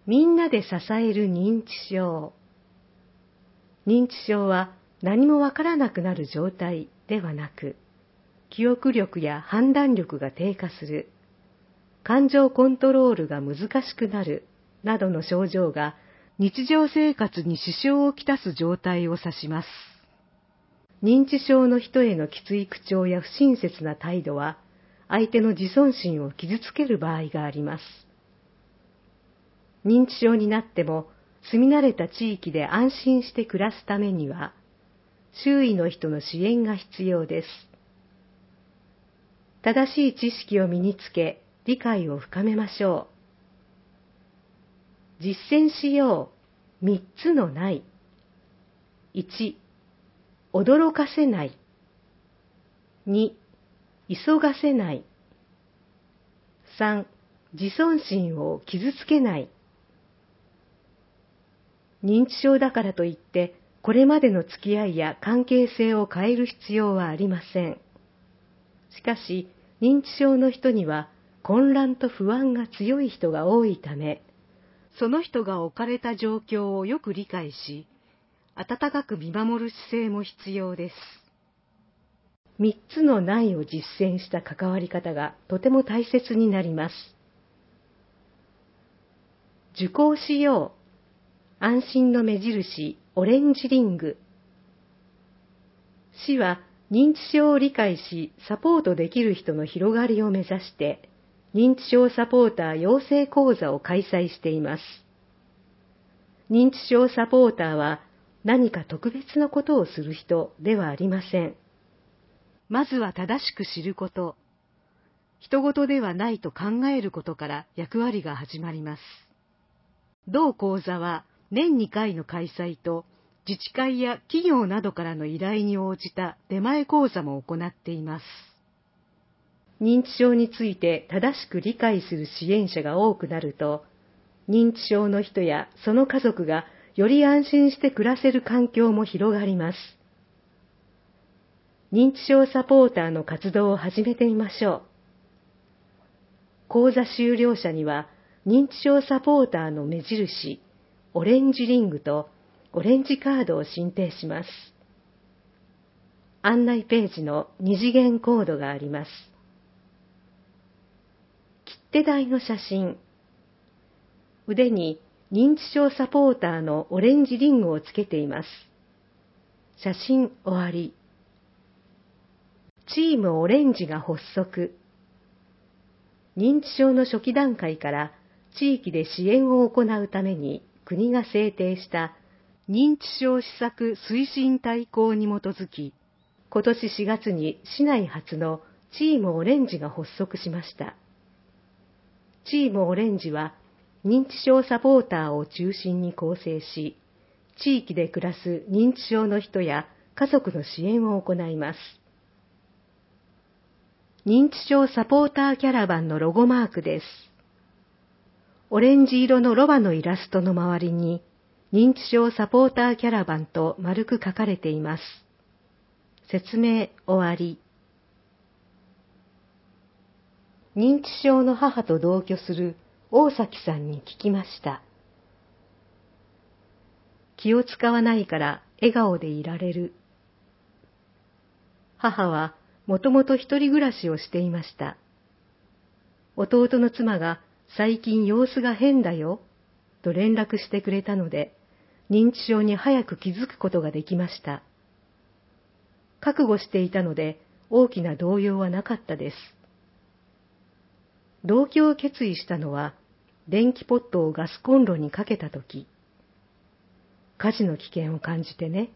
みんなで支える認知症。認知症は何もわからなくなる状態ではなく、記憶力や判断力が低下する、感情コントロールが難しくなるなどの症状が日常生活に支障をきたす状態を指します。認知症の人へのきつい口調や不親切な態度は、相手の自尊心を傷つける場合があります。認知症になっても住み慣れた地域で安心して暮らすためには、周囲の人の支援が必要です。正しい知識を身につけ、理解を深めましょう。実践しよう。3つのない。1、驚かせない。2、急がせない。3、自尊心を傷つけない。認知症だからといって、これまでの付き合いや関係性を変える必要はありません。しかし、認知症の人には混乱と不安が強い人が多いため、その人が置かれた状況をよく理解し、温かく見守る姿勢も必要です。3つのないを実践した関わり方がとても大切になります。受講しよう。安心の目印、オレンジリング。市は認知症を理解し、サポートできる人の広がりを目指して、認知症サポーター養成講座を開催しています。認知症サポーターは何か特別なことをする人ではありません。まずは正しく知ること、人事ではないと考えることから役割が始まります。同講座は年2回の開催と、自治会や企業などからの依頼に応じた出前講座も行っています。認知症について正しく理解する支援者が多くなると、認知症の人やその家族がより安心して暮らせる環境も広がります。認知症サポーターの活動を始めてみましょう。講座修了者には、認知症サポーターの目印、オレンジリングとオレンジカードを進呈します。案内ページの2次元コードがあります。切手台の写真。腕に認知症サポーターのオレンジリングをつけています。写真終わり。チームオレンジが発足。認知症の初期段階から地域で支援を行うために国が制定した認知症施策推進大綱に基づき、今年4月に市内初のチームオレンジが発足しました。チームオレンジは認知症サポーターを中心に構成し、地域で暮らす認知症の人や家族の支援を行います。認知症サポーターキャラバンのロゴマークです。オレンジ色のロバのイラストの周りに、認知症サポーターキャラバンと丸く書かれています。説明終わり。認知症の母と同居する大崎さんに聞きました。気を使わないから笑顔でいられる。母はもともと一人暮らしをしていました。弟の妻が最近様子が変だよと連絡してくれたので、認知症に早く気づくことができました。覚悟していたので大きな動揺はなかったです。同居を決意したのは、電気ポットをガスコンロにかけたとき、火事の危険を感じてね。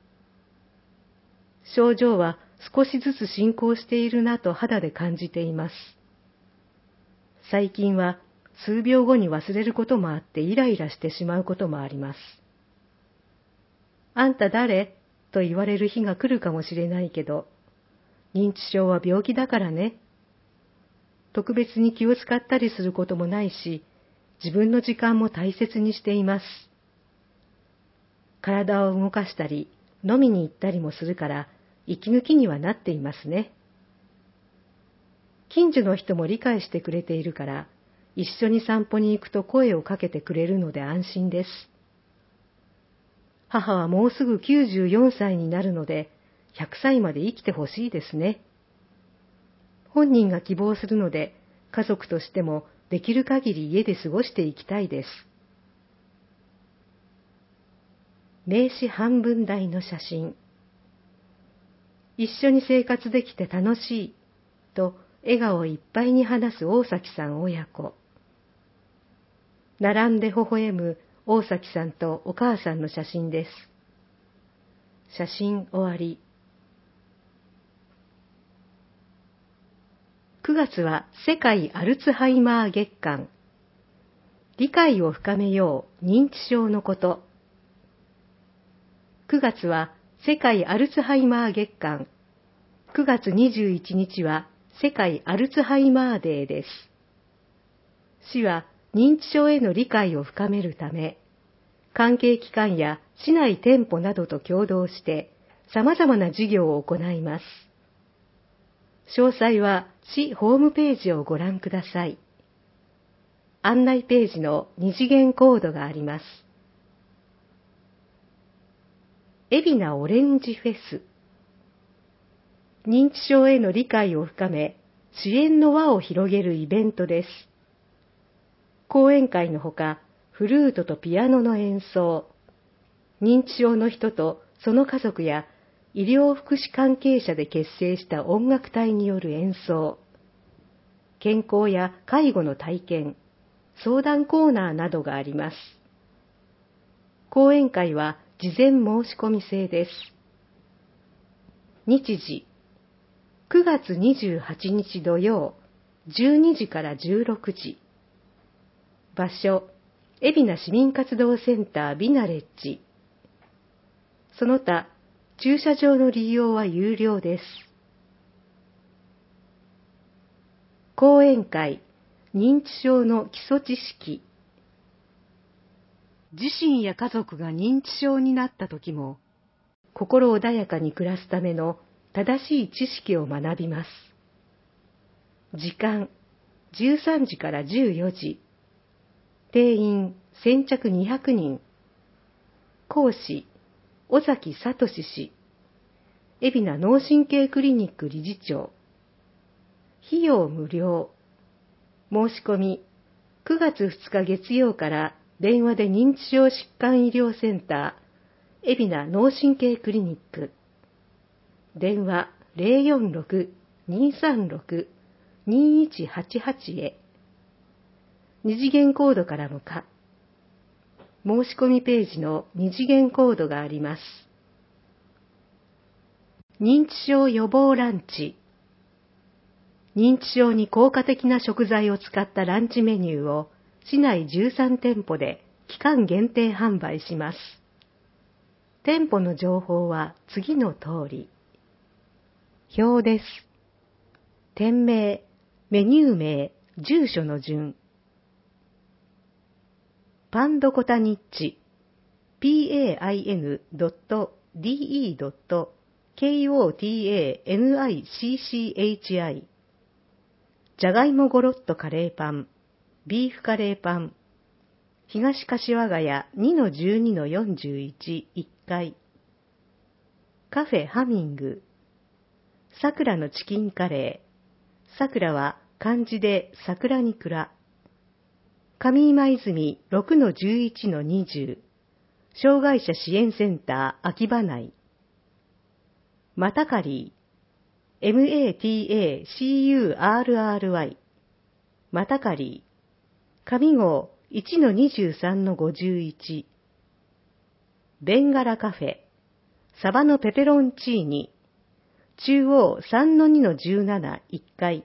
症状は少しずつ進行しているなと肌で感じています。最近は数秒後に忘れることもあってイライラしてしまうこともあります。あんた誰？と言われる日が来るかもしれないけど、認知症は病気だからね。特別に気を使ったりすることもないし、自分の時間も大切にしています。体を動かしたり、飲みに行ったりもするから、息抜きにはなっていますね。近所の人も理解してくれているから、 一緒に散歩に行くと声をかけてくれるので安心です。母はもうすぐ94歳になるので、100歳まで生きてほしいですね。本人が希望するので、家族としてもできる限り家で過ごしていきたいです。名刺半分大の写真。一緒に生活できて楽しいと笑顔いっぱいに話す大崎さん親子。並んで微笑む大崎さんとお母さんの写真です。写真終わり。9月は世界アルツハイマー月間。理解を深めよう認知症のこと。9月は世界アルツハイマー月間。9月21日は世界アルツハイマーデーです。市は認知症への理解を深めるため、関係機関や市内店舗などと共同して様々な事業を行います。詳細は市ホームページをご覧ください。案内ページの二次元コードがあります。海老名オレンジフェス。認知症への理解を深め、支援の輪を広げるイベントです。講演会のほか、フルートとピアノの演奏、認知症の人とその家族や医療福祉関係者で結成した音楽隊による演奏、健康や介護の体験、相談コーナーなどがあります。講演会は事前申し込み制です。日時、9月28日土曜、12時から16時。場所、海老名市民活動センタービナレッジ。その他、駐車場の利用は有料です。講演会、認知症の基礎知識。自身や家族が認知症になった時も、心穏やかに暮らすための正しい知識を学びます。時間、13時から14時。定員、先着200人。講師、尾崎聡氏。海老名脳神経クリニック理事長。費用無料。申し込み、9月2日月曜から電話で認知症疾患医療センター、海老名脳神経クリニック。電話046-236-2188へ。二次元コードからもか。申し込みページの二次元コードがあります。認知症予防ランチ。認知症に効果的な食材を使ったランチメニューを市内13店舗で期間限定販売します。店舗の情報は次の通り。表です。店名、メニュー名、住所の順。パンドコタニッチ pain.de.kotanicchi じゃがいもゴロッとカレーパン、ビーフカレーパン、東柏ヶ谷 2-12-41 1階、カフェハミング、さくらのチキンカレー、さくらは漢字で桜に蔵、上今泉 6-11-20、障害者支援センター秋葉内、またかりMATACURRY、またかり上郷 1-23-51、ベンガラカフェ、サバのペペロンチーニ、中央 3-2-17 1階、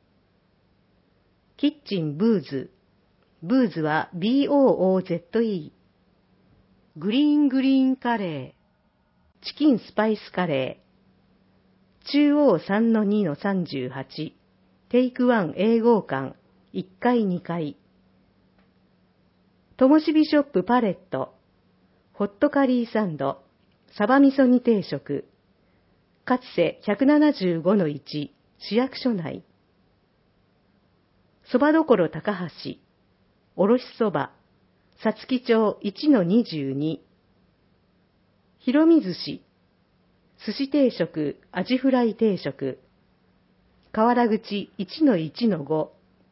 キッチンブーズ、ブーズは BOOZE、グリーンカレー、チキンスパイスカレー、中央 3-2-38、テイクワン英語館、1階2階、ともしびショップパレット、ホットカリーサンド、サバ味噌煮定食、かつせ 175-1、市役所内、 そばどころ高橋、おろしそば、さつき町 1-22、ひろみ寿司、寿司定食、アジフライ定食、河原口 1-1-5、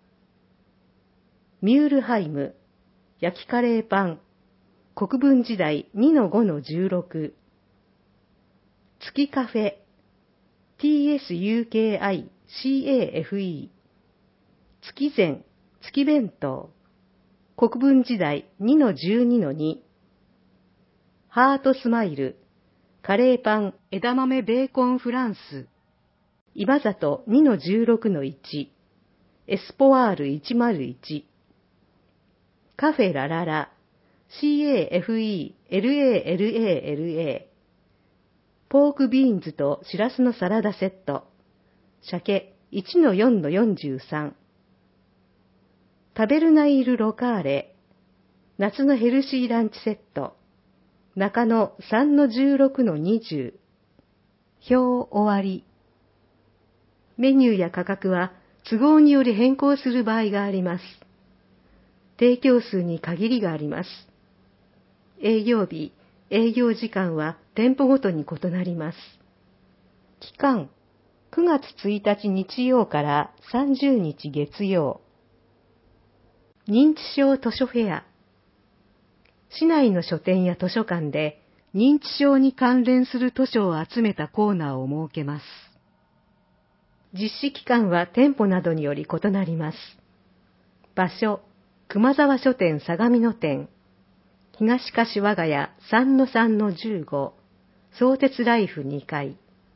ミュールハイム、焼きカレーパン、国分時代 2-5-16、月カフェ、TSUKI CAFE、月膳、月弁当、国分時代 2-12-2、ハートスマイル、カレーパン、枝豆ベーコンフランス、今里 2-16-1、エスポワール101、カフェラララ、CAFE LALALA、ポークビーンズとシラスのサラダセット、鮭 1-4-43、タベルナイールロカーレ、夏のヘルシーランチセット、中野 3-16-20、表終わり。メニューや価格は都合により変更する場合があります。提供数に限りがあります。営業日、営業時間は店舗ごとに異なります。期間、9月1日日曜から30日月曜。認知症図書フェア。市内の書店や図書館で認知症に関連する図書を集めたコーナーを設けます。実施期間は店舗などにより異なります。場所、熊沢書店相模野店、東柏ヶ谷 3-3-15、相鉄ライフ2階。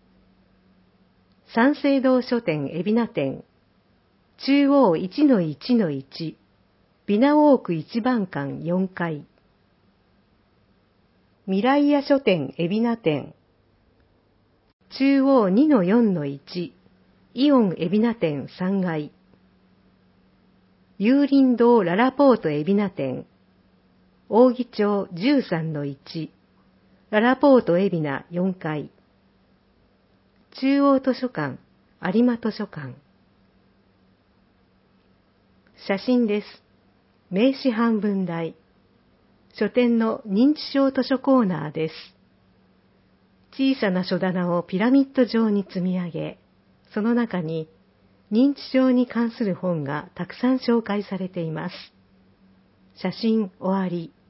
三省堂書店海老名店、中央 1-1-1、ビナウォーク一番館4階。未来屋書店海老名店、中央 2-4-1、イオン海老名店3階。有林堂ララポート海老名店、扇町 13-1、ララポート海老名4階。中央図書館、有馬図書館。写真です。名刺半分台。書店の認知症図書コーナーです。小さな書棚をピラミッド状に積み上げ、その中に認知症に関する本がたくさん紹介されています。写真終わり。